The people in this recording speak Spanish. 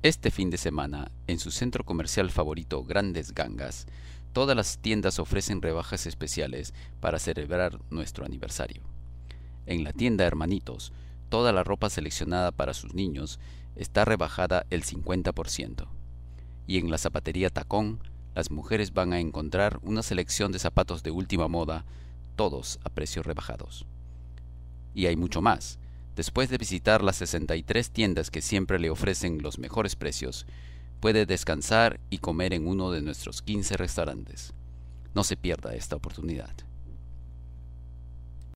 Este fin de semana, en su centro comercial favorito Grandes Gangas, todas las tiendas ofrecen rebajas especiales para celebrar nuestro aniversario. En la tienda Hermanitos, toda la ropa seleccionada para sus niños está rebajada el 50%. Y en la zapatería Tacón, las mujeres van a encontrar una selección de zapatos de última moda, todos a precios rebajados. Y hay mucho más. Después de visitar las 63 tiendas que siempre le ofrecen los mejores precios, puede descansar y comer en uno de nuestros 15 restaurantes. No se pierda esta oportunidad.